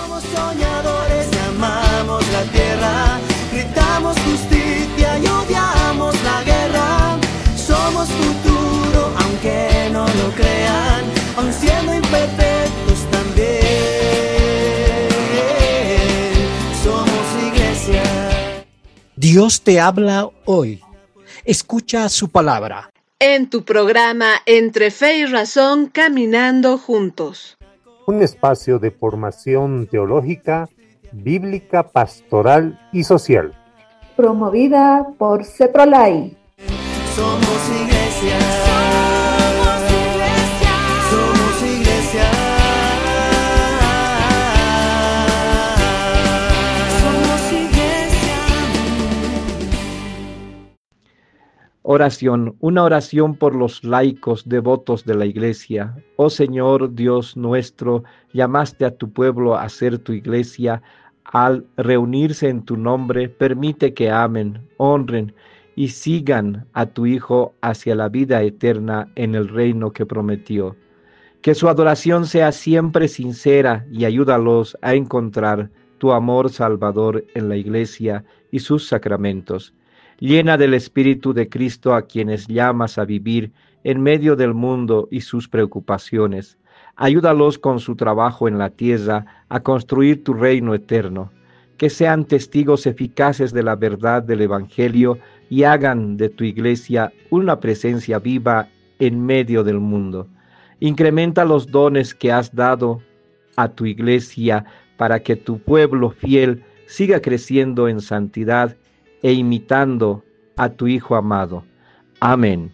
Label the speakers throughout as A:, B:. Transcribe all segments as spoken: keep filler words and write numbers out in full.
A: Somos soñadores, amamos la tierra, gritamos justicia y odiamos la guerra. Somos futuro, aunque no lo crean, aun siendo imperfectos también. Somos iglesia.
B: Dios te habla hoy. Escucha su palabra.
C: En tu programa Entre Fe y Razón, Caminando Juntos.
D: Un espacio de formación teológica, bíblica, pastoral y social.
E: Promovida por CEPROLAI.
A: Somos iglesia. Somos iglesia. Somos iglesia. Somos iglesia.
F: Oración, una oración por los laicos devotos de la Iglesia. Oh Señor Dios nuestro, llamaste a tu pueblo a ser tu Iglesia. Al reunirse en tu nombre, permite que amen, honren y sigan a tu Hijo hacia la vida eterna en el reino que prometió. Que su adoración sea siempre sincera y ayúdalos a encontrar tu amor salvador en la Iglesia y sus sacramentos. Llena del Espíritu de Cristo a quienes llamas a vivir en medio del mundo y sus preocupaciones. Ayúdalos con su trabajo en la tierra a construir tu reino eterno. Que sean testigos eficaces de la verdad del Evangelio y hagan de tu Iglesia una presencia viva en medio del mundo. Incrementa los dones que has dado a tu Iglesia para que tu pueblo fiel siga creciendo en santidad e imitando a tu Hijo amado. Amén.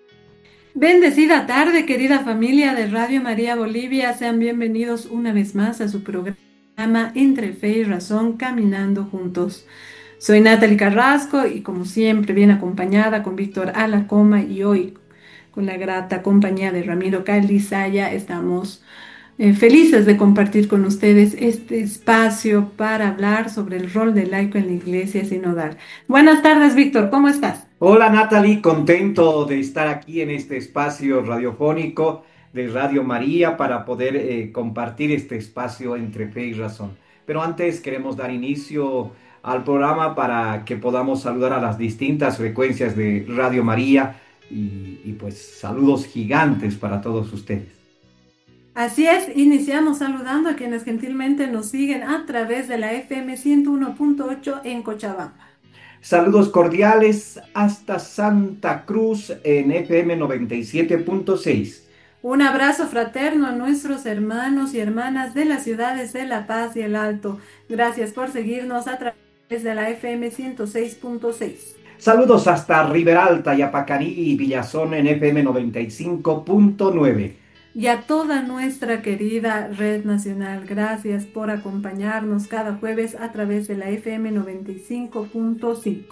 G: Bendecida tarde, querida familia de Radio María Bolivia. Sean bienvenidos una vez más a su programa Entre Fe y Razón, Caminando Juntos. Soy Natalie Carrasco y como siempre bien acompañada con Víctor Alacoma, y hoy con la grata compañía de Ramiro Calizaya estamos eh, felices de compartir con ustedes este espacio para hablar sobre el rol del laico en la Iglesia sinodal. Buenas tardes, Víctor, ¿cómo estás?
H: Hola Natalie, contento de estar aquí en este espacio radiofónico de Radio María para poder eh, compartir este espacio entre fe y razón. Pero antes queremos dar inicio al programa para que podamos saludar a las distintas frecuencias de Radio María y, y pues saludos gigantes para todos ustedes.
G: Así es, iniciamos saludando a quienes gentilmente nos siguen a través de la F M ciento uno punto ocho en Cochabamba.
H: Saludos cordiales hasta Santa Cruz en F M noventa y siete punto seis.
G: Un abrazo fraterno a nuestros hermanos y hermanas de las ciudades de La Paz y El Alto. Gracias por seguirnos a través de la F M ciento seis punto seis.
H: Saludos hasta Riberalta, Yapacarí y Villazón en F M noventa y cinco punto nueve.
G: Y a toda nuestra querida Red Nacional, gracias por acompañarnos cada jueves a través de la F M noventa y cinco punto cinco.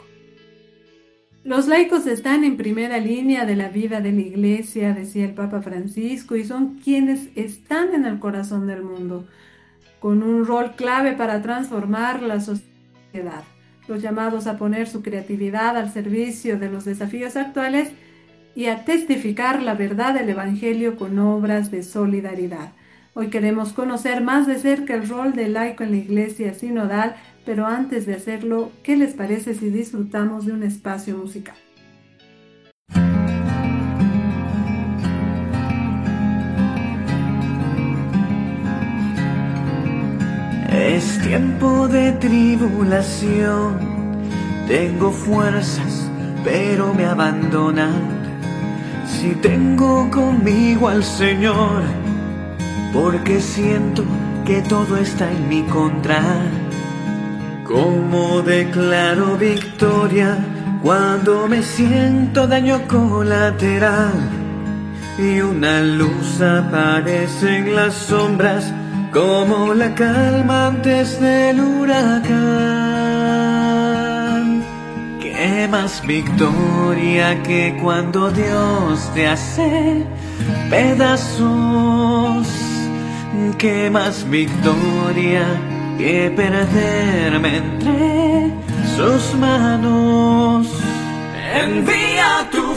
G: Los laicos están en primera línea de la vida de la Iglesia, decía el Papa Francisco, y son quienes están en el corazón del mundo, con un rol clave para transformar la sociedad. Los llamados a poner su creatividad al servicio de los desafíos actuales y a testificar la verdad del Evangelio con obras de solidaridad. Hoy queremos conocer más de cerca el rol del laico en la Iglesia sinodal, pero antes de hacerlo, ¿qué les parece si disfrutamos de un espacio musical?
A: Es tiempo de tribulación, tengo fuerzas, pero me abandonan. Si tengo conmigo al Señor, porque siento que todo está en mi contra. ¿Cómo declaro victoria cuando me siento daño colateral? Y una luz aparece en las sombras como la calma antes del huracán. ¿Qué más victoria que cuando Dios te hace pedazos? ¿Qué más victoria que perderme entre sus manos? Envía tu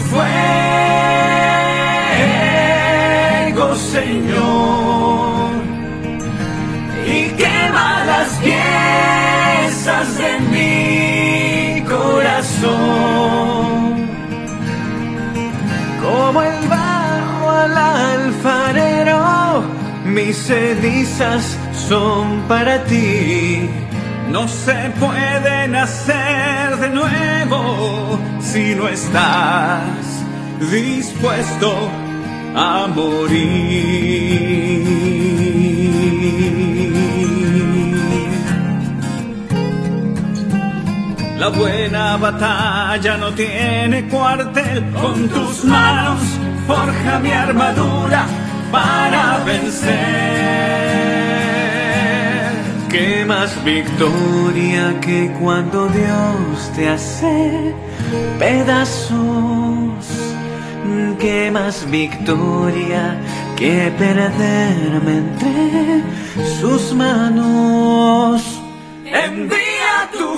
A: fuego, Señor, y quema mis cenizas son para ti. No se puede nacer de nuevo si no estás dispuesto a morir. La buena batalla no tiene cuartel. Con tus manos forja mi armadura para vencer. ¿Qué más victoria que cuando Dios te hace pedazos? ¿Qué más victoria que perderme entre sus manos? Envía tu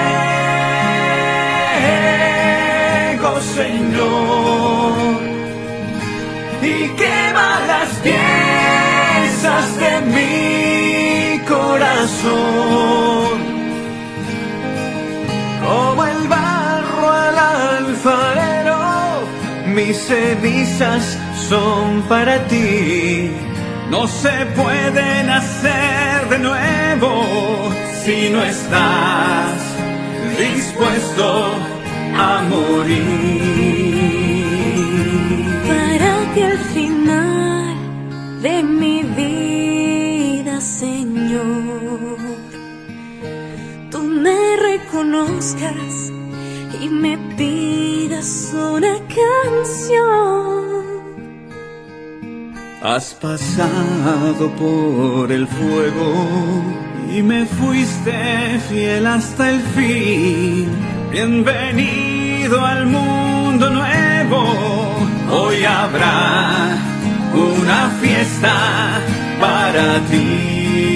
A: fuego, Señor, y quema las piezas de mi corazón, como el barro al alfarero. Mis cenizas son para ti. No se pueden hacer de nuevo si no estás dispuesto a morir.
I: Para que al final de mi vida, Señor, tú me reconozcas y me pidas una canción.
A: Has pasado por el fuego y me fuiste fiel hasta el fin. Bienvenido al mundo nuevo. Hoy habrá una fiesta para ti.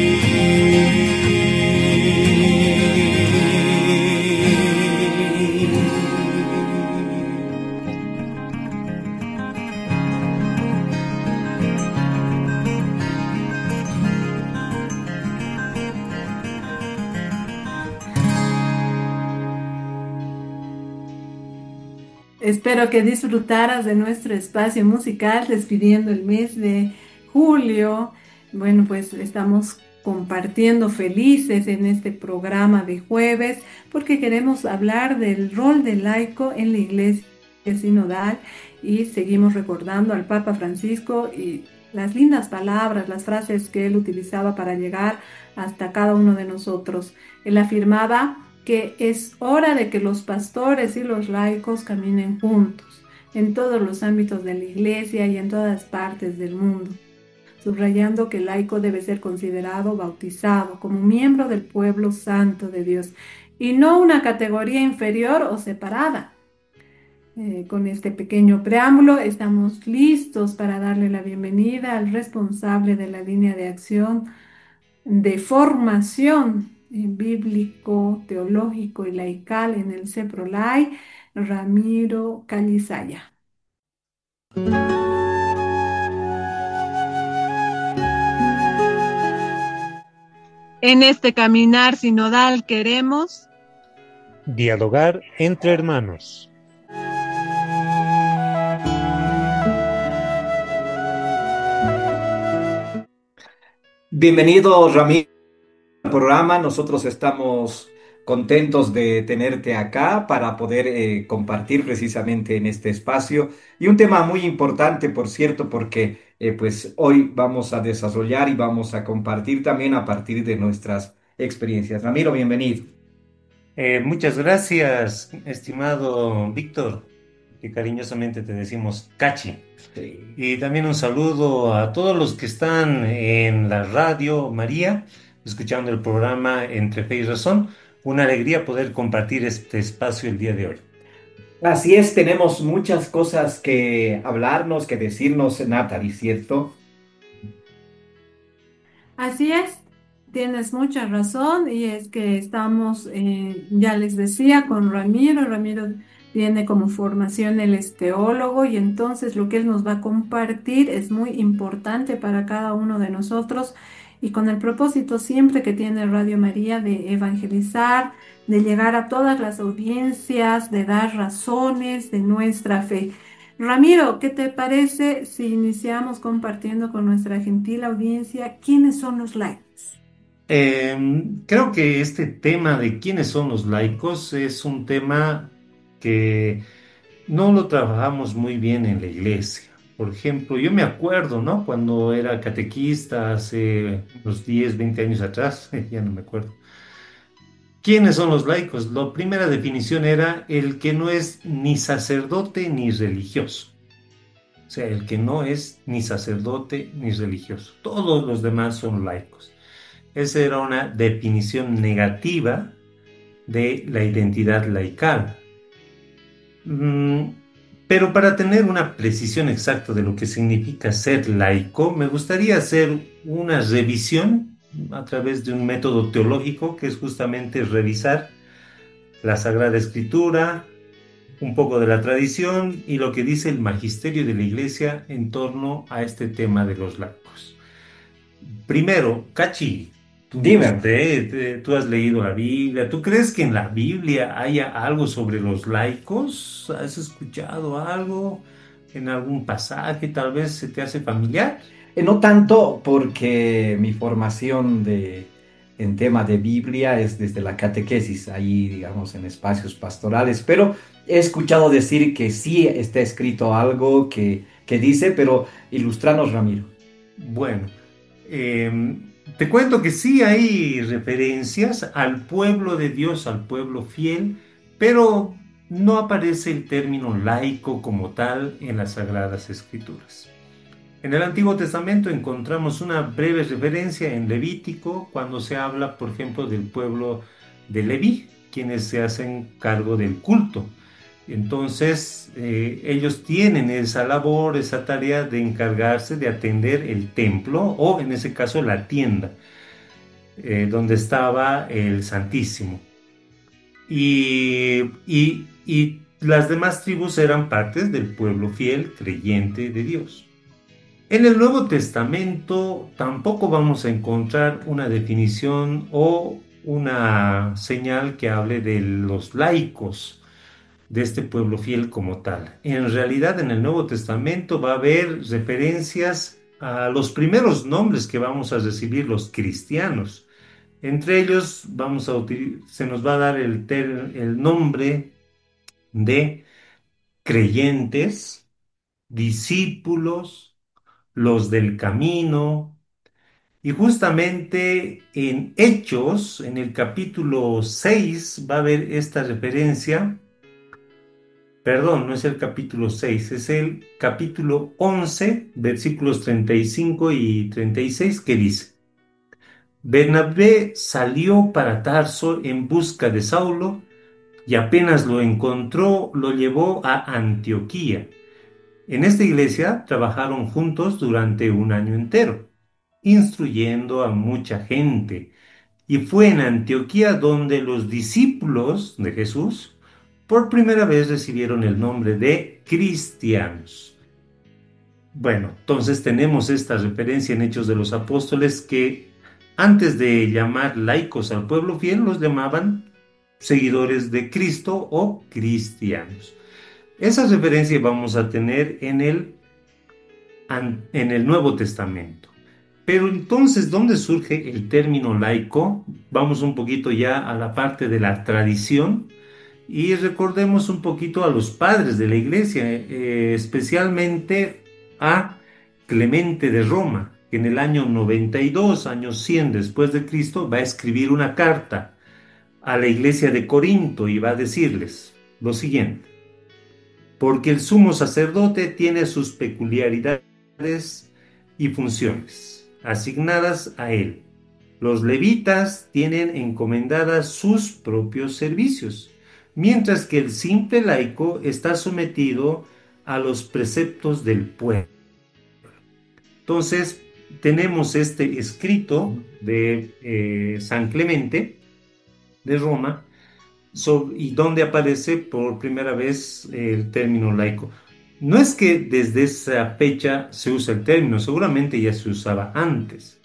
G: Espero que disfrutaras de nuestro espacio musical despidiendo el mes de julio. Bueno, pues estamos compartiendo felices en este programa de jueves porque queremos hablar del rol del laico en la iglesia sinodal y seguimos recordando al Papa Francisco y las lindas palabras, las frases que él utilizaba para llegar hasta cada uno de nosotros. Él afirmaba que es hora de que los pastores y los laicos caminen juntos en todos los ámbitos de la iglesia y en todas partes del mundo, subrayando que el laico debe ser considerado bautizado como miembro del pueblo santo de Dios y no una categoría inferior o separada. Eh, con este pequeño preámbulo estamos listos para darle la bienvenida al responsable de la línea de acción de formación bíblico, teológico y laical en el CEPROLAI, Ramiro Calizaya.
C: En este caminar sinodal queremos
D: dialogar entre hermanos.
H: Bienvenido, Ramiro, al programa. Nosotros estamos contentos de tenerte acá para poder eh, compartir precisamente en este espacio y un tema muy importante, por cierto, porque eh, pues hoy vamos a desarrollar y vamos a compartir también a partir de nuestras experiencias. Ramiro, bienvenido.
J: Eh, muchas gracias, estimado Víctor, que cariñosamente te decimos Cachi. Sí. Y también un saludo a todos los que están en la radio María, escuchando el programa Entre Fe y Razón. Una alegría poder compartir este espacio el día de hoy.
H: Así es, tenemos muchas cosas que hablarnos, que decirnos, Natalie, ¿cierto?
G: Así es, tienes mucha razón y es que estamos, eh, ya les decía, con Ramiro. Ramiro tiene como formación, él es teólogo y entonces lo que él nos va a compartir es muy importante para cada uno de nosotros y con el propósito siempre que tiene Radio María de evangelizar, de llegar a todas las audiencias, de dar razones de nuestra fe. Ramiro, ¿qué te parece si iniciamos compartiendo con nuestra gentil audiencia quiénes son los laicos?
J: Eh, creo que este tema de quiénes son los laicos es un tema que no lo trabajamos muy bien en la iglesia. Por ejemplo, yo me acuerdo, ¿no? Cuando era catequista hace unos diez, veinte años atrás, ya no me acuerdo. ¿Quiénes son los laicos? La primera definición era el que no es ni sacerdote ni religioso. O sea, el que no es ni sacerdote ni religioso. Todos los demás son laicos. Esa era una definición negativa de la identidad laical. Mm, pero para tener una precisión exacta de lo que significa ser laico, me gustaría hacer una revisión a través de un método teológico que es justamente revisar la Sagrada Escritura, un poco de la tradición y lo que dice el magisterio de la Iglesia en torno a este tema de los laicos. Primero, Cachi, tú,
H: Dime.
J: te- te- tú has leído la Biblia. ¿Tú crees que en la Biblia haya algo sobre los laicos? ¿Has escuchado algo en algún pasaje? Tal vez se te hace familiar.
H: Eh, no tanto porque mi formación de, en tema de Biblia es desde la catequesis, ahí digamos en espacios pastorales, pero he escuchado decir que sí está escrito algo que, que dice, pero ilustranos, Ramiro.
J: Bueno, eh, te cuento que sí hay referencias al pueblo de Dios, al pueblo fiel, pero no aparece el término laico como tal en las Sagradas Escrituras. En el Antiguo Testamento encontramos una breve referencia en Levítico cuando se habla, por ejemplo, del pueblo de Leví, quienes se hacen cargo del culto. Entonces, eh, ellos tienen esa labor, esa tarea de encargarse de atender el templo o, en ese caso, la tienda, eh, donde estaba el Santísimo. Y, y, y las demás tribus eran partes del pueblo fiel, creyente de Dios. En el Nuevo Testamento tampoco vamos a encontrar una definición o una señal que hable de los laicos, de este pueblo fiel como tal. En realidad, en el Nuevo Testamento va a haber referencias a los primeros nombres que vamos a recibir los cristianos. Entre ellos vamos a util- se nos va a dar el, ter- el nombre de creyentes, discípulos, los del camino. Y justamente en Hechos, en el capítulo seis, va a haber esta referencia. Perdón, no es el capítulo seis, es el capítulo once, versículos treinta y cinco y treinta y seis, que dice: Bernabé salió para Tarso en busca de Saulo y apenas lo encontró, lo llevó a Antioquía. En esta iglesia trabajaron juntos durante un año entero, instruyendo a mucha gente. Y fue en Antioquía donde los discípulos de Jesús por primera vez recibieron el nombre de cristianos. Bueno, entonces tenemos esta referencia en Hechos de los Apóstoles que antes de llamar laicos al pueblo fiel los llamaban seguidores de Cristo o cristianos. Esa referencia vamos a tener en el, en el Nuevo Testamento. Pero entonces, ¿dónde surge el término laico? Vamos un poquito ya a la parte de la tradición y recordemos un poquito a los padres de la iglesia, eh, especialmente a Clemente de Roma, que en el año noventa y dos, año cien después de Cristo, va a escribir una carta a la iglesia de Corinto y va a decirles lo siguiente: porque el sumo sacerdote tiene sus peculiaridades y funciones asignadas a él. Los levitas tienen encomendadas sus propios servicios, mientras que el simple laico está sometido a los preceptos del pueblo. Entonces, tenemos este escrito de eh, San Clemente de Roma, sobre, y donde aparece por primera vez el término laico. No es que desde esa fecha se usa el término, seguramente ya se usaba antes.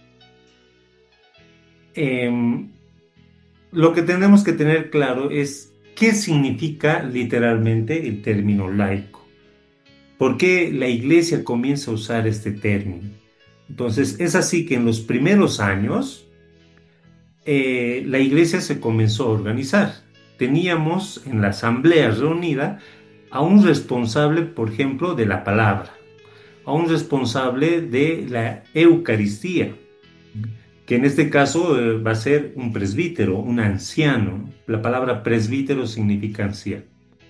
J: Eh, lo que tenemos que tener claro es qué significa literalmente el término laico. ¿Por qué la iglesia comienza a usar este término? Entonces, es así que en los primeros años, eh, la iglesia se comenzó a organizar. Teníamos en la asamblea reunida a un responsable, por ejemplo, de la palabra, a un responsable de la Eucaristía, que en este caso eh, va a ser un presbítero, un anciano. La palabra presbítero significa anciano.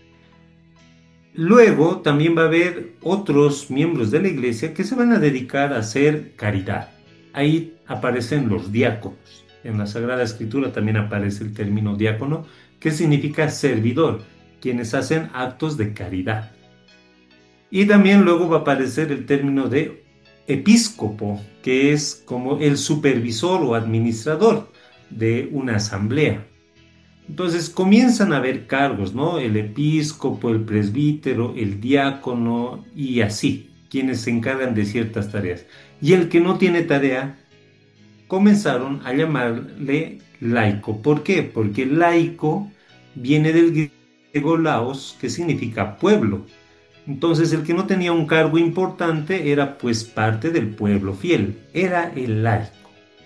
J: Luego también va a haber otros miembros de la iglesia que se van a dedicar a hacer caridad. Ahí aparecen los diáconos. En la Sagrada Escritura también aparece el término diácono, que significa servidor, quienes hacen actos de caridad. Y también luego va a aparecer el término de episcopo, que es como el supervisor o administrador de una asamblea. Entonces comienzan a haber cargos, ¿no? El episcopo, el presbítero, el diácono y así, quienes se encargan de ciertas tareas. Y el que no tiene tarea, comenzaron a llamarle laico. ¿Por qué? Porque laico viene del griego laos, que significa pueblo. Entonces el que no tenía un cargo importante era pues parte del pueblo fiel, era el laico.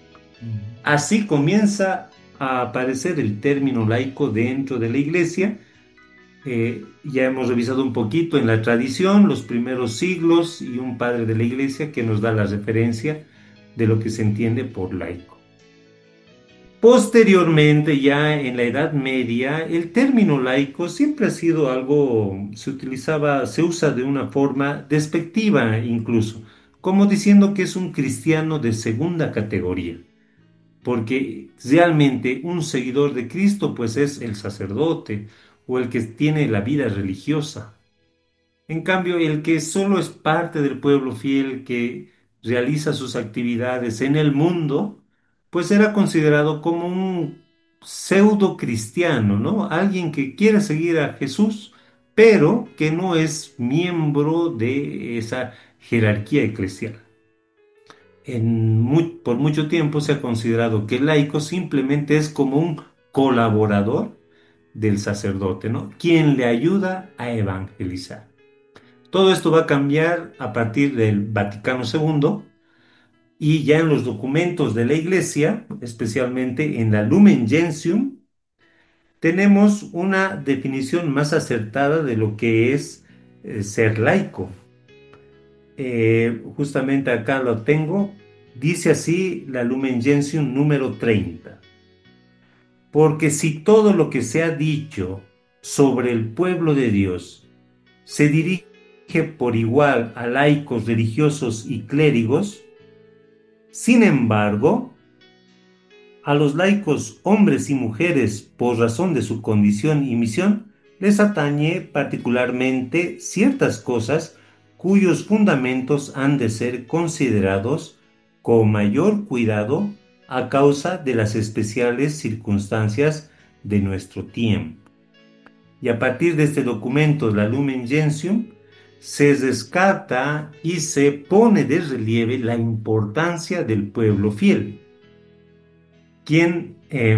J: Así comienza a aparecer el término laico dentro de la iglesia. Eh, ya hemos revisado un poquito en la tradición, los primeros siglos y un padre de la iglesia que nos da la referencia de lo que se entiende por laico. Posteriormente, ya en la Edad Media, el término laico siempre ha sido algo, se utilizaba, se usa de una forma despectiva incluso, como diciendo que es un cristiano de segunda categoría, porque realmente un seguidor de Cristo pues es el sacerdote o el que tiene la vida religiosa. En cambio, el que solo es parte del pueblo fiel, que realiza sus actividades en el mundo, pues era considerado como un pseudo cristiano, ¿no? Alguien que quiere seguir a Jesús, pero que no es miembro de esa jerarquía eclesial. En mu- por mucho tiempo se ha considerado que el laico simplemente es como un colaborador del sacerdote, ¿no? Quien le ayuda a evangelizar. Todo esto va a cambiar a partir del Vaticano segundo y ya en los documentos de la Iglesia, especialmente en la Lumen Gentium, tenemos una definición más acertada de lo que es eh, ser laico. Eh, justamente acá lo tengo, dice así la Lumen Gentium número treinta. Porque si todo lo que se ha dicho sobre el pueblo de Dios se dirige por igual a laicos religiosos y clérigos, sin embargo, a los laicos hombres y mujeres, por razón de su condición y misión, les atañe particularmente ciertas cosas cuyos fundamentos han de ser considerados con mayor cuidado a causa de las especiales circunstancias de nuestro tiempo. Y a partir de este documento, la Lumen Gentium, se rescata y se pone de relieve la importancia del pueblo fiel, quien eh,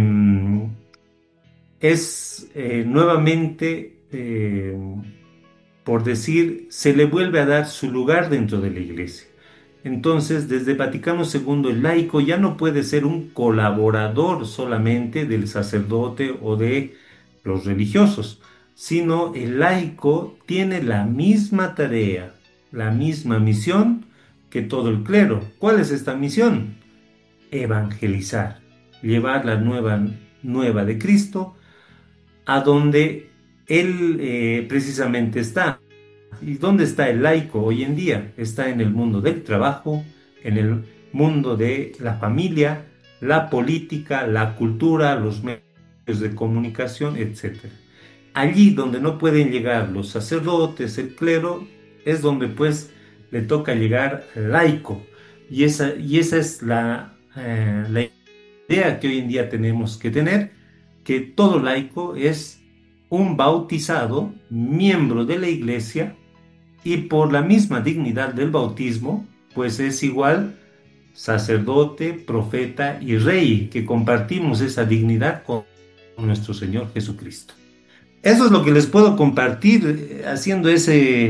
J: es eh, nuevamente, eh, por decir, se le vuelve a dar su lugar dentro de la iglesia. Entonces, desde Vaticano segundo, el laico ya no puede ser un colaborador solamente del sacerdote o de los religiosos, sino el laico tiene la misma tarea, la misma misión que todo el clero. ¿Cuál es esta misión? Evangelizar, llevar la nueva, nueva de Cristo a donde Él eh, precisamente está. ¿Y dónde está el laico hoy en día? Está en el mundo del trabajo, en el mundo de la familia, la política, la cultura, los medios de comunicación, etcétera. Allí donde no pueden llegar los sacerdotes, el clero, es donde pues le toca llegar al laico. Y esa, y esa es la, eh, la idea que hoy en día tenemos que tener, que todo laico es un bautizado, miembro de la iglesia, y por la misma dignidad del bautismo, pues es igual sacerdote, profeta y rey, que compartimos esa dignidad con nuestro Señor Jesucristo. Eso es lo que les puedo compartir, haciendo ese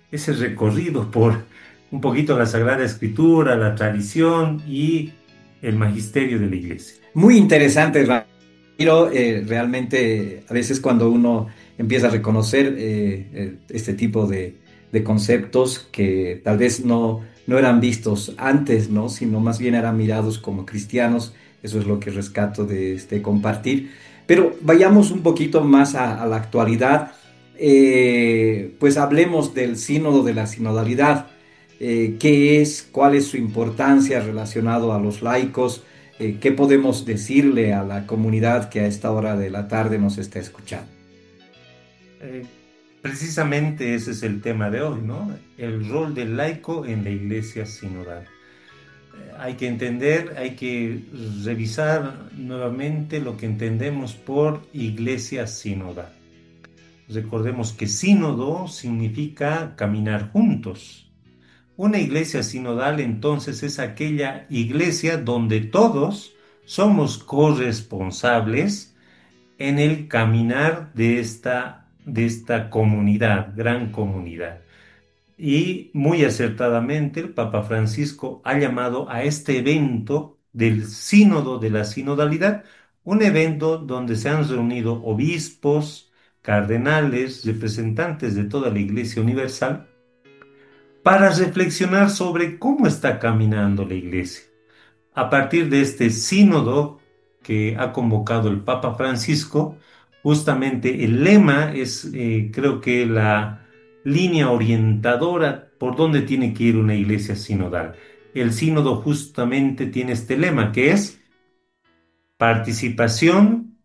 J: ese recorrido por un poquito la Sagrada Escritura, la tradición y el magisterio de la Iglesia.
H: Muy interesante, Ramiro. Eh, realmente, a veces cuando uno empieza a reconocer eh, eh, este tipo de, de conceptos que tal vez no, no eran vistos antes, ¿no? Sino más bien eran mirados como cristianos, eso es lo que rescato de este compartir. Pero vayamos un poquito más a, a la actualidad. Eh, pues hablemos del sínodo, de la sinodalidad. Eh, ¿qué es? ¿Cuál es su importancia relacionado a los laicos? Eh, ¿qué podemos decirle a la comunidad que a esta hora de la tarde nos está escuchando?
J: Eh, precisamente ese es el tema de hoy, ¿no? El rol del laico en la Iglesia sinodal. Eh, hay que entender, hay que revisar nuevamente lo que entendemos por Iglesia sinodal. Recordemos que sínodo significa caminar juntos. Una iglesia sinodal entonces es aquella iglesia donde todos somos corresponsables en el caminar de esta, de esta comunidad, gran comunidad. Y muy acertadamente el Papa Francisco ha llamado a este evento del sínodo de la sinodalidad, un evento donde se han reunido obispos, cardenales, representantes de toda la Iglesia Universal, para reflexionar sobre cómo está caminando la Iglesia. A partir de este sínodo que ha convocado el Papa Francisco, justamente el lema es, eh, creo que la línea orientadora por donde tiene que ir una iglesia sinodal. El sínodo justamente tiene este lema que es participación,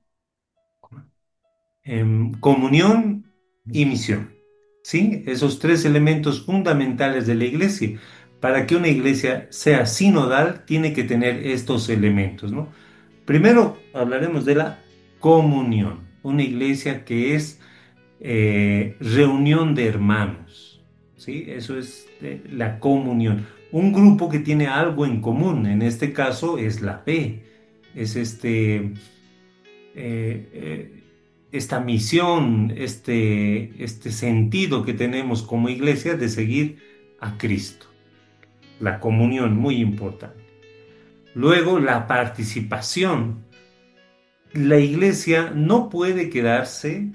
J: eh, comunión y misión. ¿Sí? Esos tres elementos fundamentales de la iglesia. Para que una iglesia sea sinodal, tiene que tener estos elementos, ¿no? Primero hablaremos de la comunión. Una iglesia que es eh, reunión de hermanos, ¿sí? Eso es eh, la comunión. Un grupo que tiene algo en común, en este caso es la fe, es este... Eh, eh, esta misión, este, este sentido que tenemos como iglesia de seguir a Cristo. La comunión, muy importante. Luego, la participación. La iglesia no puede quedarse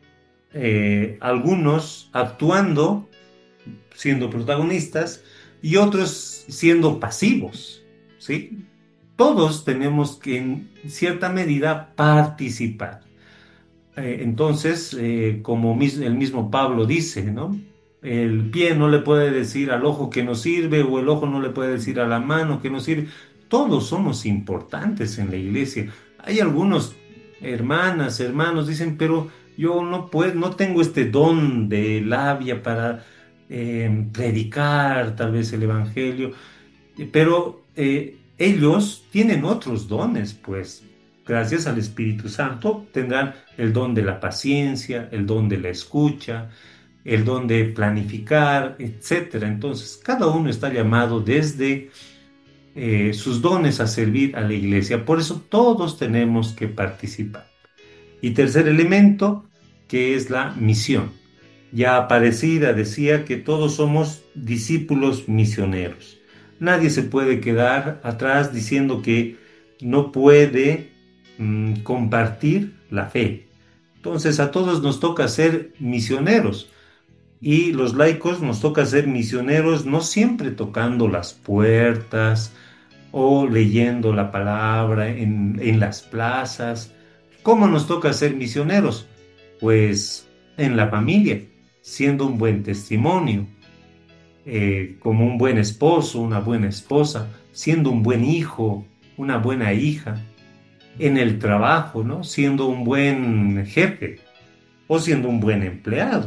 J: eh, algunos actuando, siendo protagonistas, y otros siendo pasivos, ¿sí? Todos tenemos que, en cierta medida, participar. Entonces, eh, como mis, el mismo Pablo dice, ¿no? El pie no le puede decir al ojo que no sirve, o el ojo no le puede decir a la mano que no sirve. Todos somos importantes en la iglesia. Hay algunos hermanas, hermanos, dicen, pero yo no puedo, no tengo este don de labia para eh, predicar tal vez el evangelio, pero eh, ellos tienen otros dones, pues. Gracias al Espíritu Santo tendrán el don de la paciencia, el don de la escucha, el don de planificar, etcétera. Entonces, cada uno está llamado desde eh, sus dones a servir a la iglesia. Por eso todos tenemos que participar. Y tercer elemento, que es la misión. Ya Aparecida decía que todos somos discípulos misioneros. Nadie se puede quedar atrás diciendo que no puede compartir la fe. Entonces a todos nos toca ser misioneros, y los laicos nos toca ser misioneros no siempre tocando las puertas o leyendo la palabra en, en las plazas. ¿Cómo nos toca ser misioneros? Pues en la familia, siendo un buen testimonio, eh, como un buen esposo, una buena esposa, siendo un buen hijo, una buena hija. En el trabajo, ¿no? Siendo un buen jefe o siendo un buen empleado.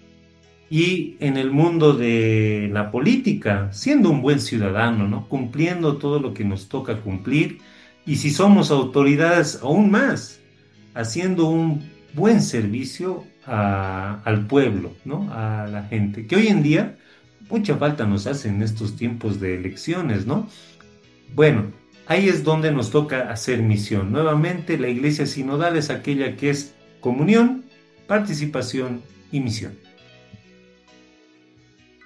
J: Y en el mundo de la política, siendo un buen ciudadano, ¿no? Cumpliendo todo lo que nos toca cumplir. Y si somos autoridades, aún más, haciendo un buen servicio a, al pueblo, ¿no? A la gente. Que hoy en día mucha falta nos hace en estos tiempos de elecciones, ¿no? Bueno, ahí es donde nos toca hacer misión. Nuevamente, la iglesia sinodal es aquella que es comunión, participación y misión.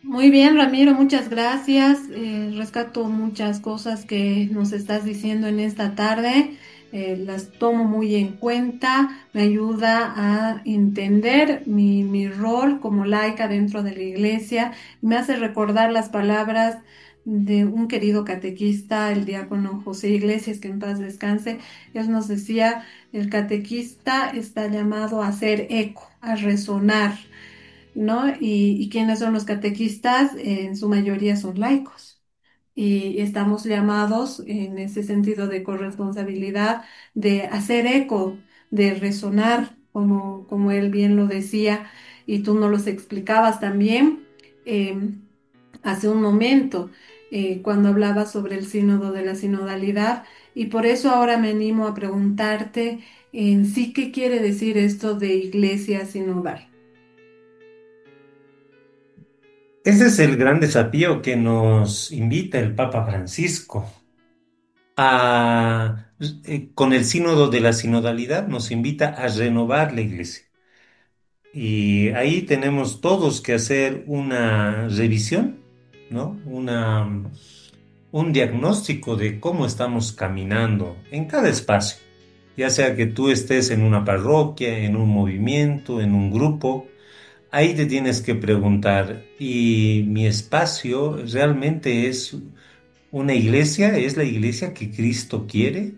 G: Muy bien, Ramiro, muchas gracias. Eh, rescato muchas cosas que nos estás diciendo en esta tarde. Eh, las tomo muy en cuenta. Me ayuda a entender mi, mi rol como laica dentro de la iglesia. Me hace recordar las palabras de un querido catequista, el diácono José Iglesias, que en paz descanse. Él nos decía, el catequista está llamado a hacer eco, a resonar, ¿no? Y, y ¿quiénes son los catequistas? En su mayoría son laicos. Y estamos llamados en ese sentido de corresponsabilidad, de hacer eco, de resonar, como, como él bien lo decía, y tú nos los explicabas también eh, hace un momento, eh, cuando hablabas sobre el sínodo de la sinodalidad, y por eso ahora me animo a preguntarte en sí qué quiere decir esto de iglesia sinodal.
J: Ese es el gran desafío que nos invita el Papa Francisco a, eh, con el sínodo de la sinodalidad, nos invita a renovar la iglesia. Y ahí tenemos todos que hacer una revisión, ¿no? Una, un diagnóstico de cómo estamos caminando en cada espacio, ya sea que tú estés en una parroquia, en un movimiento, en un grupo. Ahí te tienes que preguntar, ¿y mi espacio realmente es una iglesia? ¿Es la iglesia que Cristo quiere?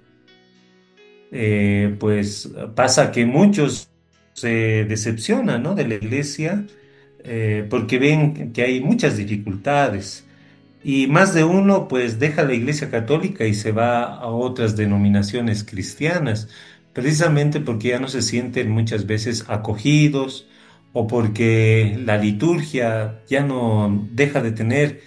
J: Eh, pues pasa que muchos se decepcionan, ¿no?, de la iglesia, eh, porque ven que hay muchas dificultades. Y más de uno pues deja la iglesia católica y se va a otras denominaciones cristianas, precisamente porque ya no se sienten muchas veces acogidos, o porque la liturgia ya no deja de tener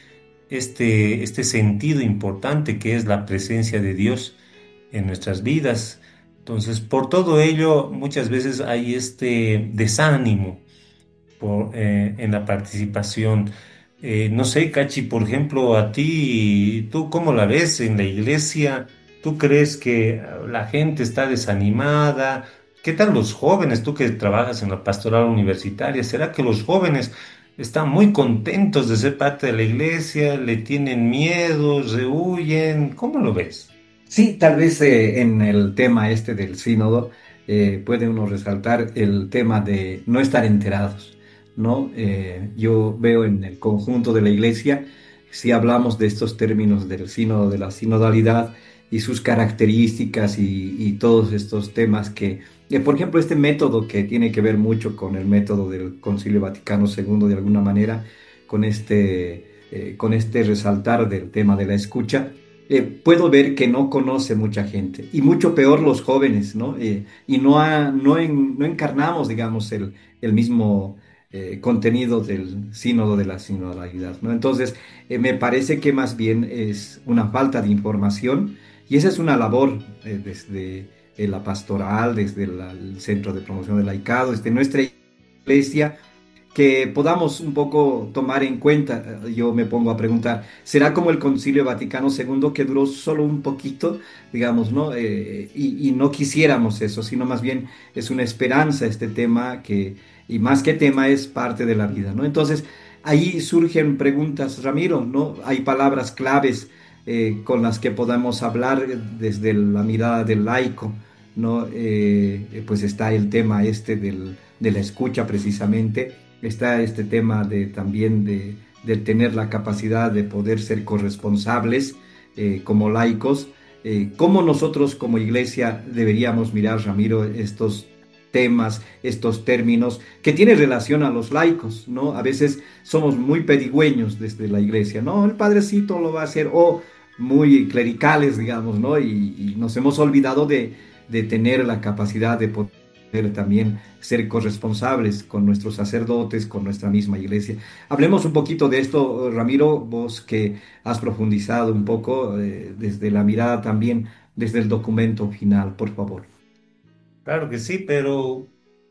J: este, este sentido importante que es la presencia de Dios en nuestras vidas. Entonces, por todo ello, muchas veces hay este desánimo por, eh, en la participación. Eh, no sé, Cachi, por ejemplo, a ti, ¿tú cómo la ves en la iglesia? ¿Tú crees que la gente está desanimada? ¿Qué tal los jóvenes? Tú que trabajas en la pastoral universitaria, ¿será que los jóvenes están muy contentos de ser parte de la iglesia? ¿Le tienen miedo? ¿Rehuyen? ¿Cómo lo ves?
K: Sí, tal vez eh, en el tema este del sínodo eh, puede uno resaltar el tema de no estar enterados, ¿no? Eh, yo veo en el conjunto de la iglesia, si hablamos de estos términos del sínodo, de la sinodalidad y sus características y, y todos estos temas que, eh, por ejemplo, este método que tiene que ver mucho con el método del Concilio Vaticano segundo de alguna manera, con este, eh, con este resaltar del tema de la escucha, eh, puedo ver que no conoce mucha gente, y mucho peor los jóvenes, ¿no? Eh, y no, ha- no, en- no encarnamos, digamos, el, el mismo eh, contenido del sínodo de la sinodalidad, ¿no? Entonces, eh, me parece que más bien es una falta de información, y esa es una labor eh, desde eh, la pastoral, desde la- el Centro de Promoción del Laicado, desde nuestra iglesia, que podamos un poco tomar en cuenta. Yo me pongo a preguntar, ¿será como el Concilio Vaticano segundo que duró solo un poquito, digamos, ¿no? Eh, y, y no quisiéramos eso, sino más bien es una esperanza este tema que, y más que tema, es parte de la vida, ¿no? Entonces, ahí surgen preguntas, Ramiro, ¿no? Hay palabras claves eh, con las que podamos hablar desde la mirada del laico, ¿no? Eh, pues está el tema este del, de la escucha precisamente, está este tema de también de, de tener la capacidad de poder ser corresponsables eh, como laicos. Eh, ¿cómo nosotros como iglesia deberíamos mirar, Ramiro, estos temas, estos términos que tienen relación a los laicos, ¿no? A veces somos muy pedigüeños desde la iglesia, ¿no? El padrecito lo va a hacer, o muy clericales, digamos, ¿no? Y, y nos hemos olvidado de, de tener la capacidad de poder también ser corresponsables con nuestros sacerdotes, con nuestra misma iglesia. Hablemos un poquito de esto, Ramiro, vos que has profundizado un poco eh, desde la mirada también, desde el documento final, por favor.
J: Claro que sí, pero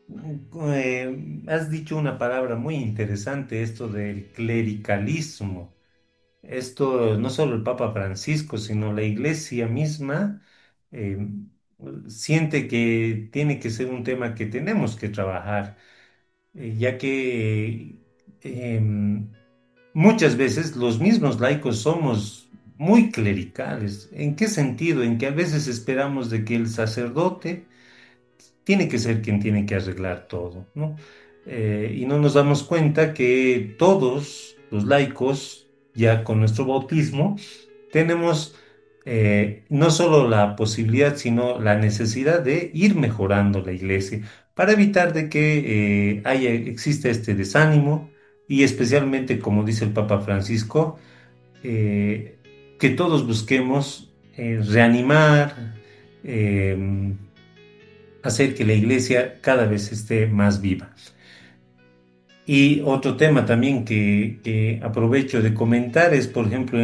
J: eh, has dicho una palabra muy interesante, esto del clericalismo. Esto no solo el Papa Francisco, sino la Iglesia misma eh, siente que tiene que ser un tema que tenemos que trabajar, eh, ya que em, muchas veces los mismos laicos somos muy clericales. ¿En qué sentido? En que a veces esperamos de que el sacerdote tiene que ser quien tiene que arreglar todo, ¿no? Eh, y no nos damos cuenta que todos los laicos, ya con nuestro bautismo, tenemos eh, no solo la posibilidad, sino la necesidad de ir mejorando la iglesia para evitar de que eh, haya, exista este desánimo y especialmente, como dice el Papa Francisco, eh, que todos busquemos eh, reanimar, eh, hacer que la iglesia cada vez esté más viva. Y otro tema también que, que aprovecho de comentar es, por ejemplo,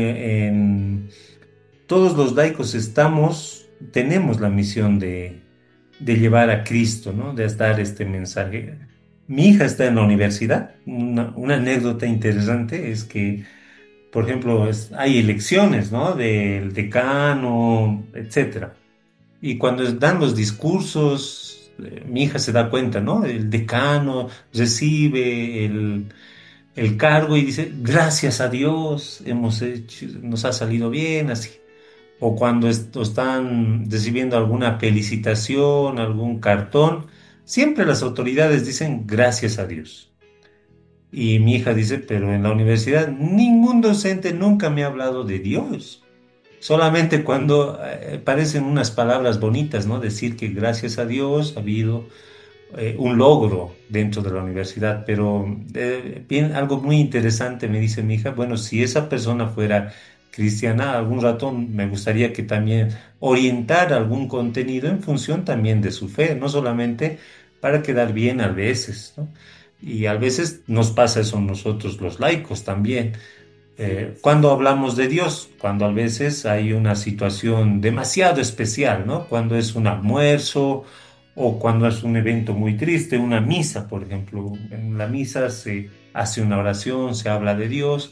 J: en todos los laicos estamos, tenemos la misión de, de llevar a Cristo, ¿no? De dar este mensaje. Mi hija está en la universidad. Una, una anécdota interesante es que, por ejemplo, es- hay elecciones, ¿no? Del decano, etcétera. Y cuando dan los discursos, eh, mi hija se da cuenta, ¿no? El decano recibe el, el cargo y dice, gracias a Dios, hemos hecho, nos ha salido bien, así. O cuando est- están recibiendo alguna felicitación, algún cartón, siempre las autoridades dicen, gracias a Dios. Y mi hija dice, pero en la universidad ningún docente nunca me ha hablado de Dios. Solamente cuando eh, parecen unas palabras bonitas, ¿no? Decir que gracias a Dios ha habido eh, un logro dentro de la universidad, pero eh, bien, algo muy interesante me dice mi hija, bueno, si esa persona fuera cristiana, algún rato me gustaría que también orientara algún contenido en función también de su fe, no solamente para quedar bien a veces, ¿no? Y a veces nos pasa eso a nosotros los laicos también. Eh, cuando hablamos de Dios, cuando a veces hay una situación demasiado especial, ¿no? Cuando es un almuerzo o cuando es un evento muy triste, una misa, por ejemplo. En la misa se hace una oración, se habla de Dios,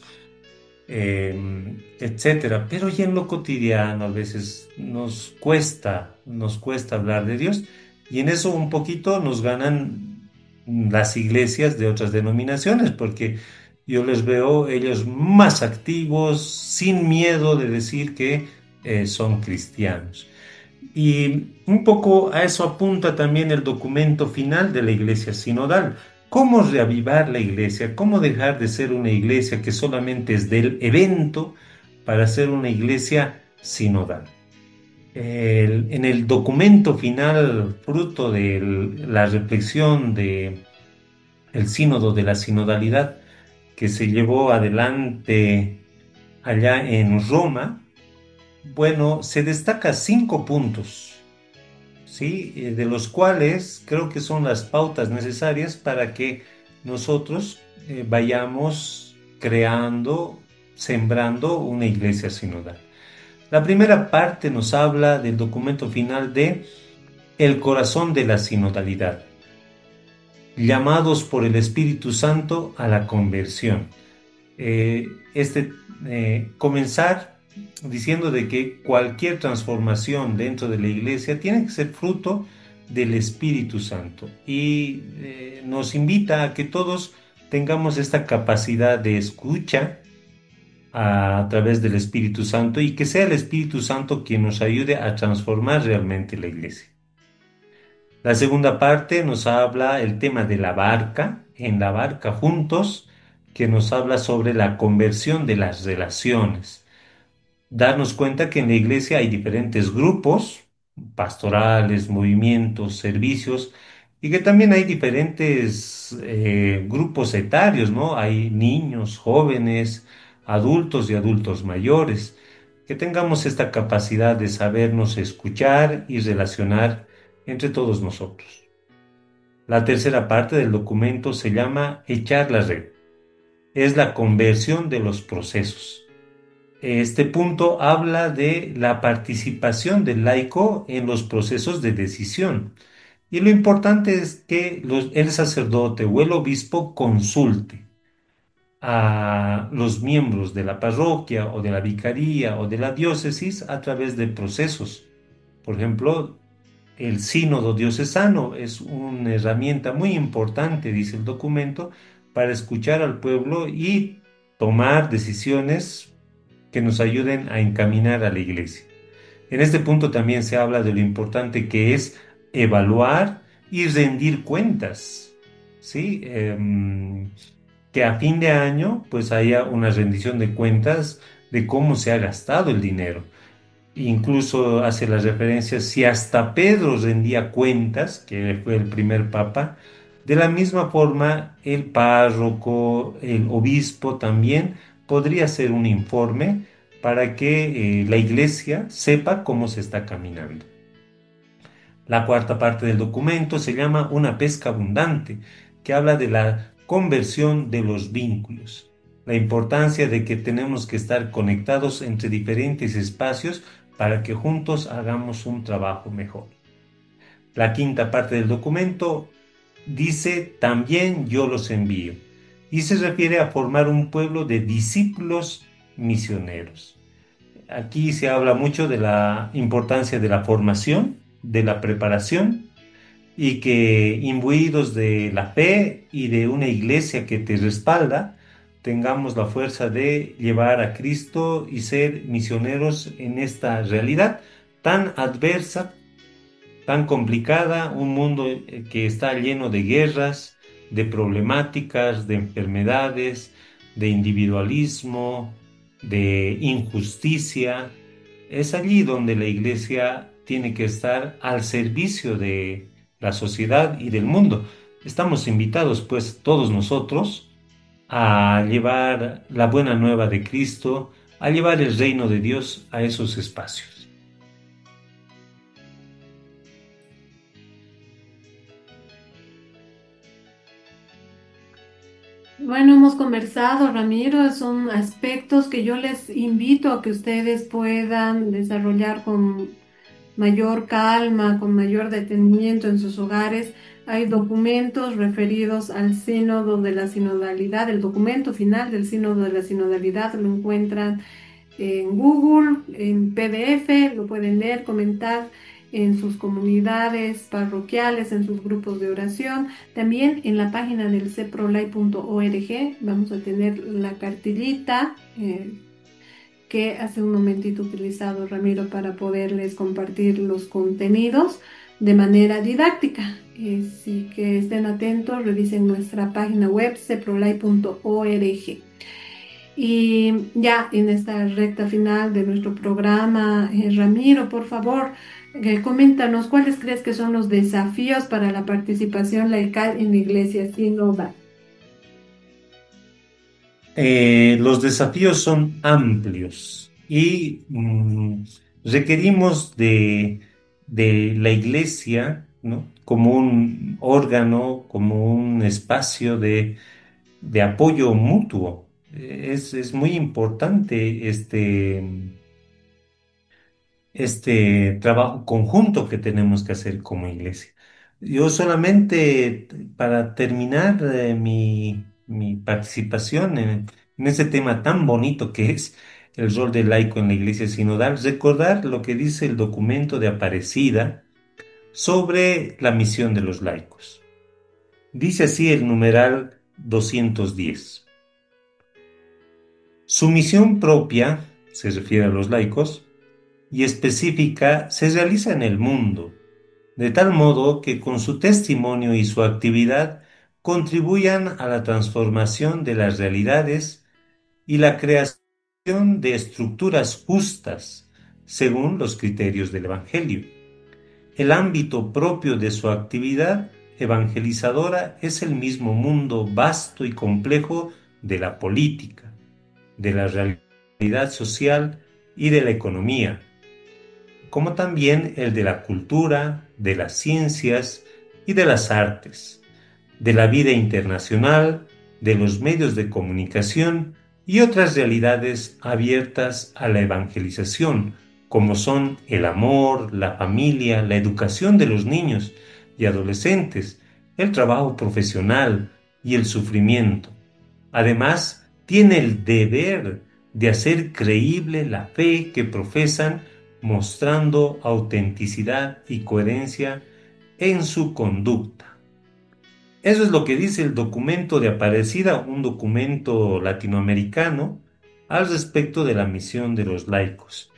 J: eh, etcétera. Pero ya en lo cotidiano a veces nos cuesta, nos cuesta hablar de Dios y en eso un poquito nos ganan las iglesias de otras denominaciones, porque yo les veo ellos más activos, sin miedo de decir que eh, son cristianos. Y un poco a eso apunta también el documento final de la iglesia sinodal. ¿Cómo reavivar la iglesia? ¿Cómo dejar de ser una iglesia que solamente es del evento para ser una iglesia sinodal? El- en el documento final, fruto de la reflexión de el sínodo de la sinodalidad que se llevó adelante allá en Roma, bueno, se destaca cinco puntos, ¿sí? Eh, de los cuales creo que son las pautas necesarias para que nosotros eh, vayamos creando, sembrando una iglesia sinodal. La primera parte nos habla del documento final de el corazón de la sinodalidad, llamados por el Espíritu Santo a la conversión. Eh, este eh, comenzar diciendo de que cualquier transformación dentro de la iglesia tiene que ser fruto del Espíritu Santo y eh, nos invita a que todos tengamos esta capacidad de escucha a, a través del Espíritu Santo y que sea el Espíritu Santo quien nos ayude a transformar realmente la iglesia. La segunda parte nos habla el tema de la barca, en la barca juntos, que nos habla sobre la conversión de las relaciones. Darnos cuenta que en la iglesia hay diferentes grupos, pastorales, movimientos, servicios, y que también hay diferentes eh, grupos etarios, ¿no? Hay niños, jóvenes, adultos y adultos mayores. Que tengamos esta capacidad de sabernos escuchar y relacionar entre todos nosotros. La tercera parte del documento se llama Echar la red. Es la conversión de los procesos. Este punto habla de la participación del laico en los procesos de decisión. Y lo importante es que los- el sacerdote o el obispo consulte a los miembros de la parroquia o de la vicaría o de la diócesis a través de procesos. Por ejemplo, el sínodo diocesano es una herramienta muy importante, dice el documento, para escuchar al pueblo y tomar decisiones que nos ayuden a encaminar a la iglesia. En este punto también se habla de lo importante que es evaluar y rendir cuentas, ¿sí? Eh, que a fin de año pues haya una rendición de cuentas de cómo se ha gastado el dinero. Incluso hace la referencia, si hasta Pedro rendía cuentas, que fue el primer papa, de la misma forma el párroco, el obispo también podría hacer un informe para que eh, la iglesia sepa cómo se está caminando. La cuarta parte del documento se llama Una pesca abundante, que habla de la conversión de los vínculos, la importancia de que tenemos que estar conectados entre diferentes espacios para que juntos hagamos un trabajo mejor. La quinta parte del documento dice, también yo los envío, y se refiere a formar un pueblo de discípulos misioneros. Aquí se habla mucho de la importancia de la formación, de la preparación, y que imbuidos de la fe y de una iglesia que te respalda, tengamos la fuerza de llevar a Cristo y ser misioneros en esta realidad tan adversa, tan complicada, un mundo que está lleno de guerras, de problemáticas, de enfermedades, de individualismo, de injusticia. Es allí donde la iglesia tiene que estar al servicio de la sociedad y del mundo. Estamos invitados, pues, todos nosotros a llevar la buena nueva de Cristo, a llevar el reino de Dios a esos espacios.
G: Bueno, hemos conversado, Ramiro, son aspectos que yo les invito a que ustedes puedan desarrollar con mayor calma, con mayor detenimiento en sus hogares. Hay documentos referidos al sínodo de la sinodalidad, el documento final del sínodo de la sinodalidad lo encuentran en Google, en P D F, lo pueden leer, comentar en sus comunidades parroquiales, en sus grupos de oración, también en la página del ceprolai punto org vamos a tener la cartillita eh, que hace un momentito utilizado Ramiro para poderles compartir los contenidos de manera didáctica. Así que estén atentos, revisen nuestra página web ceprolai punto org. Y ya en esta recta final de nuestro programa, eh, Ramiro, por favor, eh, coméntanos cuáles crees que son los desafíos para la participación laical en la iglesia sinodal.
J: Eh, los desafíos son amplios y mm, requerimos de, de la iglesia, ¿no?, como un órgano, como un espacio de, de apoyo mutuo. Es, es muy importante este, este trabajo conjunto que tenemos que hacer como iglesia. Yo solamente, para terminar eh, mi, mi participación en, en este tema tan bonito que es el rol del laico en la iglesia sinodal, recordar lo que dice el documento de Aparecida sobre la misión de los laicos. Dice así el numeral doscientos diez. Su misión propia, se refiere a los laicos, y específica se realiza en el mundo, de tal modo que con su testimonio y su actividad contribuyan a la transformación de las realidades y la creación de estructuras justas según los criterios del Evangelio. El ámbito propio de su actividad evangelizadora es el mismo mundo vasto y complejo de la política, de la realidad social y de la economía, como también el de la cultura, de las ciencias y de las artes, de la vida internacional, de los medios de comunicación y otras realidades abiertas a la evangelización, como son el amor, la familia, la educación de los niños y adolescentes, el trabajo profesional y el sufrimiento. Además, tiene el deber de hacer creíble la fe que profesan, mostrando autenticidad y coherencia en su conducta. Eso es lo que dice el documento de Aparecida, un documento latinoamericano, al respecto de la misión de los laicos.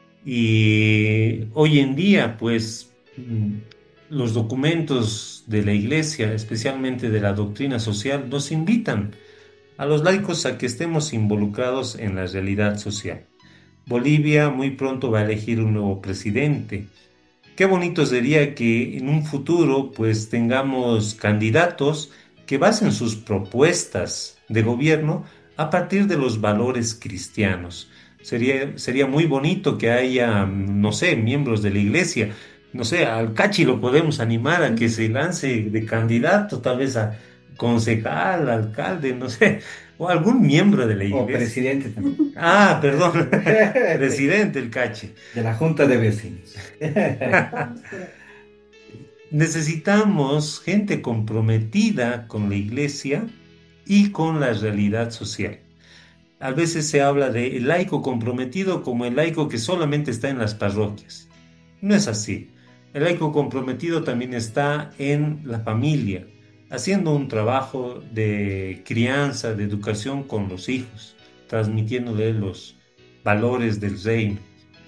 J: Y hoy en día, pues, mm, los documentos de la Iglesia, especialmente de la doctrina social, nos invitan a los laicos a que estemos involucrados en la realidad social. Bolivia muy pronto va a elegir un nuevo presidente. Qué bonito sería que en un futuro pues tengamos candidatos que basen sus propuestas de gobierno a partir de los valores cristianos. Sería, sería muy bonito que haya, no sé, miembros de la iglesia. No sé, al Cachi lo podemos animar a que se lance de candidato, tal vez a concejal, alcalde, no sé, o algún miembro de la iglesia.
K: O presidente también.
J: Ah, perdón, presidente el Cachi.
K: De la Junta de Vecinos.
J: Necesitamos gente comprometida con la iglesia y con la realidad social. A veces se habla de el laico comprometido como el laico que solamente está en las parroquias. No es así. El laico comprometido también está en la familia, haciendo un trabajo de crianza, de educación con los hijos, transmitiéndole los valores del reino.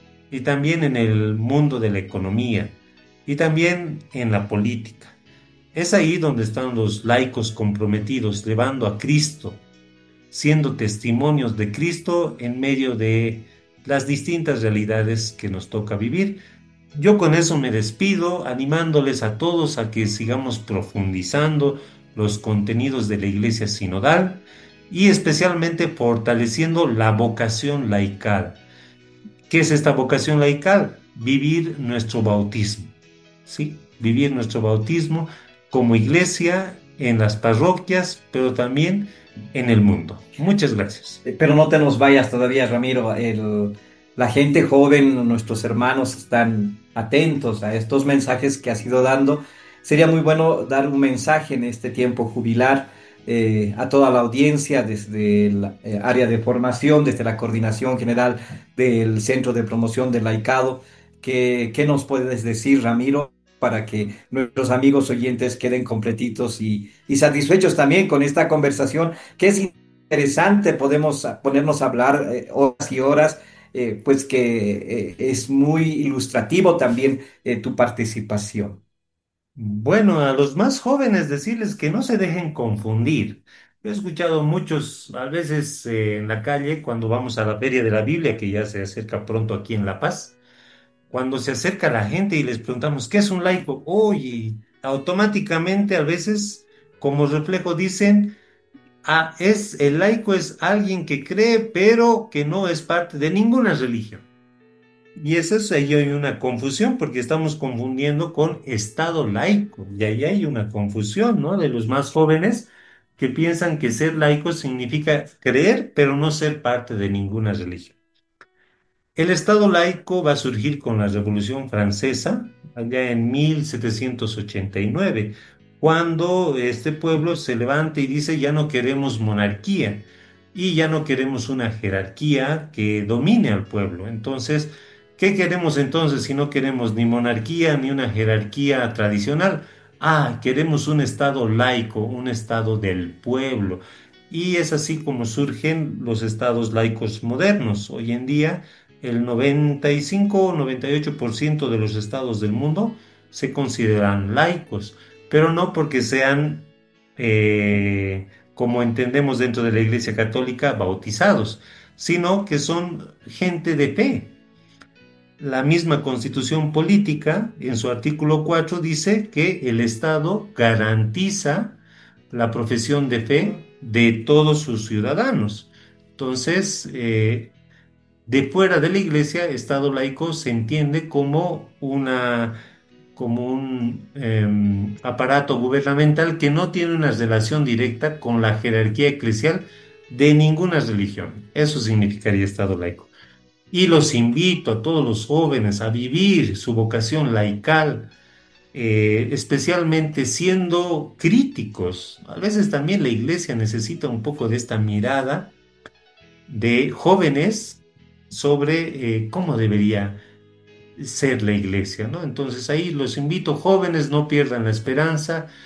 J: Y también en el mundo de la economía, y también en la política. Es ahí donde están los laicos comprometidos, llevando a Cristo, siendo testimonios de Cristo en medio de las distintas realidades que nos toca vivir. Yo con eso me despido, animándoles a todos a que sigamos profundizando los contenidos de la Iglesia Sinodal y especialmente fortaleciendo la vocación laical. ¿Qué es esta vocación laical? Vivir nuestro bautismo, ¿sí? Vivir nuestro bautismo como iglesia en las parroquias, pero también en el mundo. Muchas gracias.
K: Pero no te nos vayas todavía, Ramiro. El, la gente joven, nuestros hermanos están atentos a estos mensajes que has ido dando. Sería muy bueno dar un mensaje en este tiempo jubilar eh, a toda la audiencia desde el eh, área de formación, desde la coordinación general del Centro de Promoción del Laicado. ¿Qué, qué nos puedes decir, Ramiro, para que nuestros amigos oyentes queden completitos y, y satisfechos también con esta conversación, que es interesante? Podemos ponernos a hablar eh, horas y horas, eh, pues que eh, es muy ilustrativo también eh, tu participación.
J: Bueno, a los más jóvenes decirles que no se dejen confundir. Yo he escuchado muchos, a veces eh, en la calle, cuando vamos a la Feria de la Biblia, que ya se acerca pronto aquí en La Paz, cuando se acerca la gente y les preguntamos, ¿qué es un laico? Oye, automáticamente a veces, como reflejo, dicen, ah, es, el laico es alguien que cree, pero que no es parte de ninguna religión. Y eso es, ahí hay una confusión, porque estamos confundiendo con Estado laico. Y ahí hay una confusión, ¿no? De los más jóvenes que piensan que ser laico significa creer, pero no ser parte de ninguna religión. El Estado laico va a surgir con la Revolución Francesa, allá en mil setecientos ochenta y nueve, cuando este pueblo se levanta y dice, ya no queremos monarquía y ya no queremos una jerarquía que domine al pueblo. Entonces, ¿qué queremos entonces si no queremos ni monarquía ni una jerarquía tradicional? Ah, queremos un Estado laico, un Estado del pueblo. Y es así como surgen los estados laicos modernos. Hoy en día, el noventa y cinco o noventa y ocho por ciento de los estados del mundo se consideran laicos, pero no porque sean, eh, como entendemos dentro de la Iglesia Católica, bautizados, sino que son gente de fe. La misma Constitución Política, en su artículo cuatro, dice que el Estado garantiza la profesión de fe de todos sus ciudadanos. Entonces, eh, de fuera de la iglesia, Estado laico se entiende como una, como un eh, aparato gubernamental que no tiene una relación directa con la jerarquía eclesial de ninguna religión. Eso significaría Estado laico. Y los invito a todos los jóvenes a vivir su vocación laical, eh, especialmente siendo críticos. A veces también la iglesia necesita un poco de esta mirada de jóvenes sobre eh, cómo debería ser la iglesia, ¿no? Entonces ahí los invito, jóvenes, no pierdan la esperanza,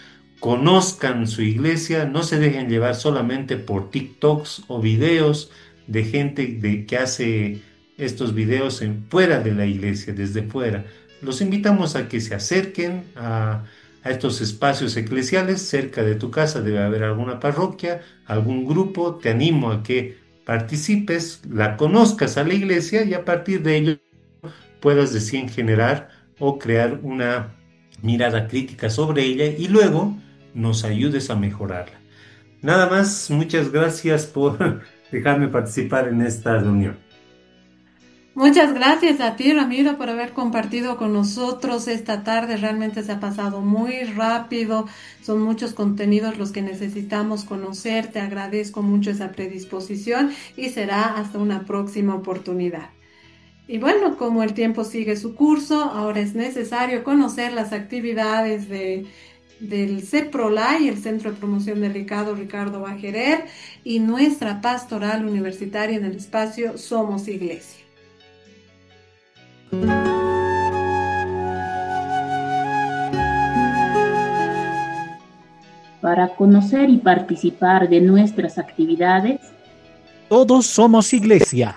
J: conozcan su iglesia, no se dejen llevar solamente por TikToks o videos de gente de, que hace estos videos en, fuera de la iglesia, desde fuera. Los invitamos a que se acerquen a, a estos espacios eclesiales. Cerca de tu casa debe haber alguna parroquia, algún grupo. Te animo a que participes, la conozcas a la iglesia y a partir de ello puedas recién generar o crear una mirada crítica sobre ella y luego nos ayudes a mejorarla. Nada más, muchas gracias por dejarme participar en esta reunión.
G: Muchas gracias a ti, Ramiro, por haber compartido con nosotros esta tarde. Realmente se ha pasado muy rápido. Son muchos contenidos los que necesitamos conocer. Te agradezco mucho esa predisposición y será hasta una próxima oportunidad. Y bueno, como el tiempo sigue su curso, ahora es necesario conocer las actividades de, del CEPROLAI, el Centro de Promoción del Ricardo Ricardo Bajerer, y nuestra pastoral universitaria en el espacio Somos Iglesia.
L: Para conocer y participar de nuestras actividades,
B: todos somos iglesia.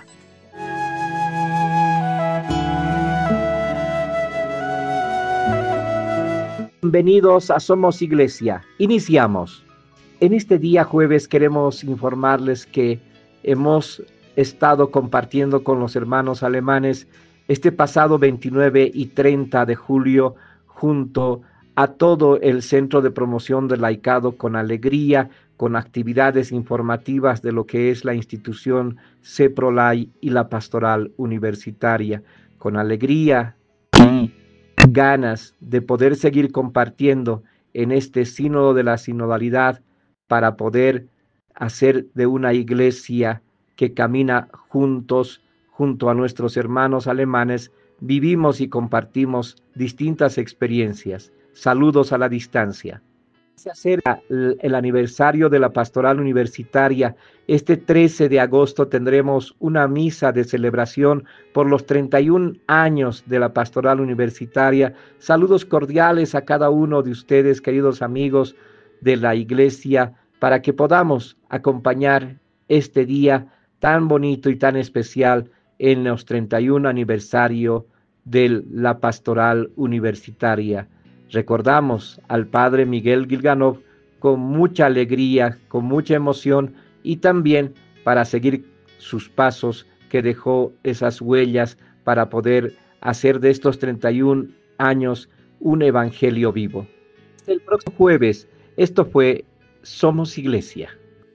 F: Bienvenidos a Somos Iglesia. Iniciamos. En este día jueves queremos informarles que hemos estado compartiendo con los hermanos alemanes este pasado veintinueve y treinta de julio junto a todo el Centro de Promoción del Laicado con alegría, con actividades informativas de lo que es la institución CEPROLAI y la pastoral universitaria, con alegría y ganas de poder seguir compartiendo en este sínodo de la sinodalidad para poder hacer de una iglesia que camina juntos, junto a nuestros hermanos alemanes, vivimos y compartimos distintas experiencias. Saludos a la distancia. Se acerca el, el aniversario de la pastoral universitaria. Este trece de agosto tendremos una misa de celebración por los treinta y un años de la pastoral universitaria. Saludos cordiales a cada uno de ustedes, queridos amigos de la iglesia, para que podamos acompañar este día tan bonito y tan especial en los treinta y un aniversario de la pastoral universitaria. Recordamos al padre Miguel Gilganov con mucha alegría, con mucha emoción y también para seguir sus pasos que dejó esas huellas para poder hacer de estos treinta y un años un evangelio vivo. El próximo jueves, esto fue Somos Iglesia.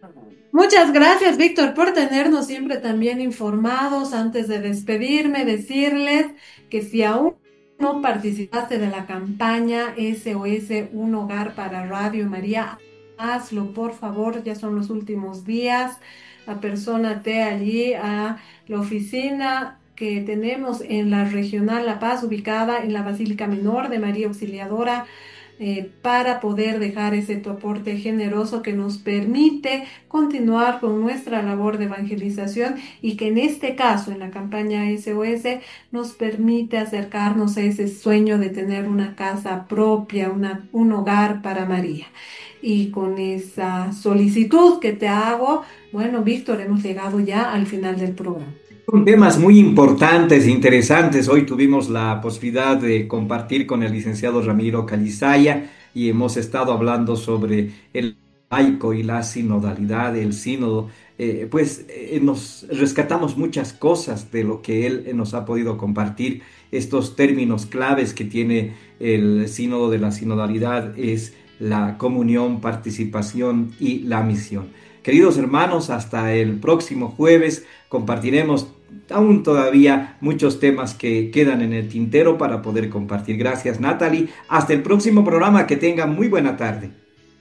G: Muchas gracias, Víctor, por tenernos siempre también informados. Antes de despedirme, decirles que si aún no participaste de la campaña S O S Un Hogar para Radio María, hazlo, por favor, ya son los últimos días. Aperdónate allí a la oficina que tenemos en la Regional La Paz, ubicada en la Basílica Menor de María Auxiliadora, Eh, para poder dejar ese tu aporte generoso que nos permite continuar con nuestra labor de evangelización y que en este caso, en la campaña S O S, nos permite acercarnos a ese sueño de tener una casa propia, una, un hogar para María. Y con esa solicitud que te hago, bueno, Víctor, hemos llegado ya al final del programa.
K: Son temas muy importantes e interesantes. Hoy tuvimos la posibilidad de compartir con el licenciado Ramiro Calizaya y hemos estado hablando sobre el laico y la sinodalidad, el sínodo. Eh, pues eh, nos rescatamos muchas cosas de lo que él eh, nos ha podido compartir. Estos términos claves que tiene el sínodo de la sinodalidad es la comunión, participación y la misión. Queridos hermanos, hasta el próximo jueves compartiremos aún todavía muchos temas que quedan en el tintero para poder compartir. Gracias, Natalie. Hasta el próximo programa. Que tengan muy buena tarde.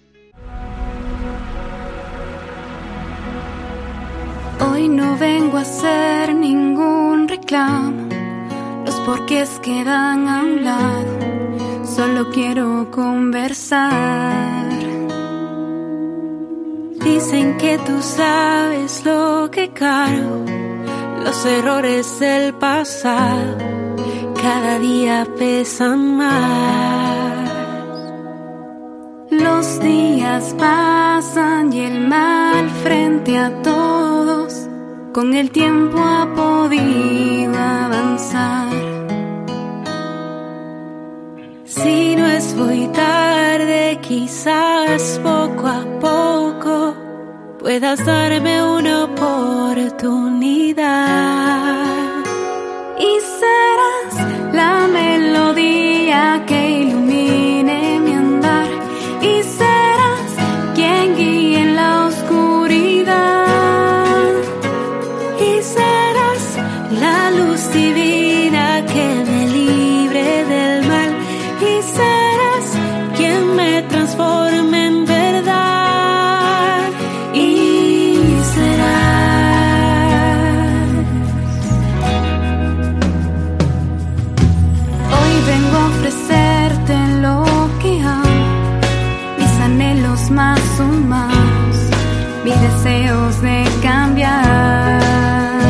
I: Hoy no vengo a hacer ningún reclamo, los porqués quedan a un lado, solo quiero conversar. Dicen que tú sabes lo que cargo, los errores del pasado cada día pesan más. Lo los días pasan y el mal frente a todos con el tiempo ha podido avanzar. Si no es muy tarde, quizás poco a poco puedas darme una oportunidad. Y serás la melodía que ilumine mi andar. Y serás quien guíe en la oscuridad. Y serás la luz divina que me libre del mal. Y serás quien me transforme en verdad. Y serás. Hoy vengo a ofrecerte lo que amo, mis anhelos más humanos, mis deseos de cambiar.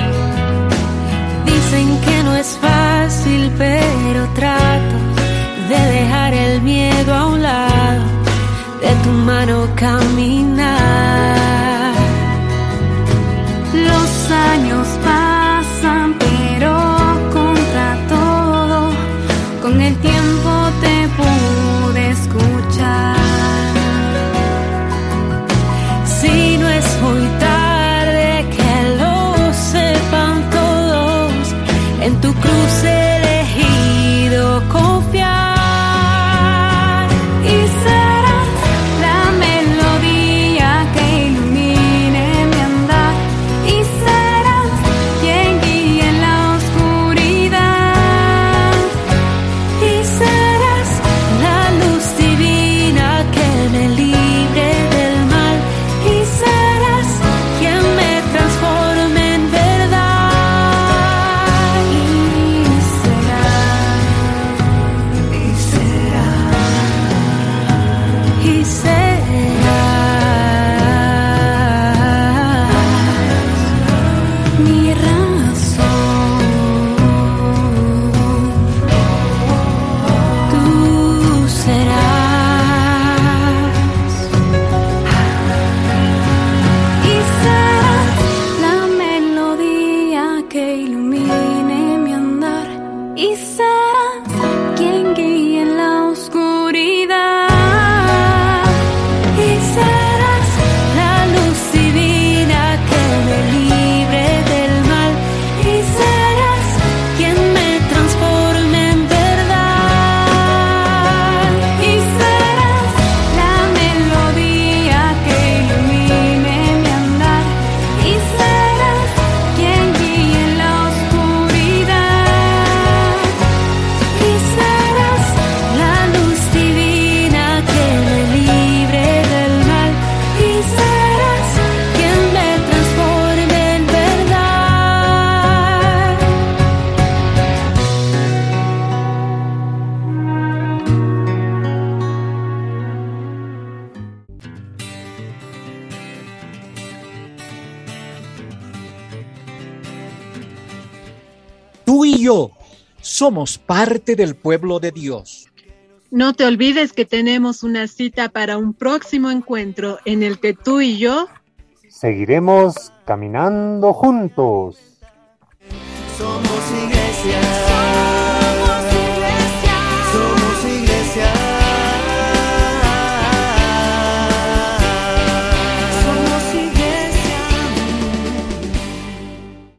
I: Dicen que no es fácil, pero trato de dejar el miedo a un lado, de tu mano caminar. Los años pasan, pero contra todo, con el tiempo te pude escuchar. Si no es muy tarde, que lo sepan todos, en tu cruz he elegido confiar.
B: Tú y yo somos parte del pueblo de Dios.
C: No te olvides que tenemos una cita para un próximo encuentro en el que tú y yo
D: seguiremos caminando juntos.
A: Somos iglesia.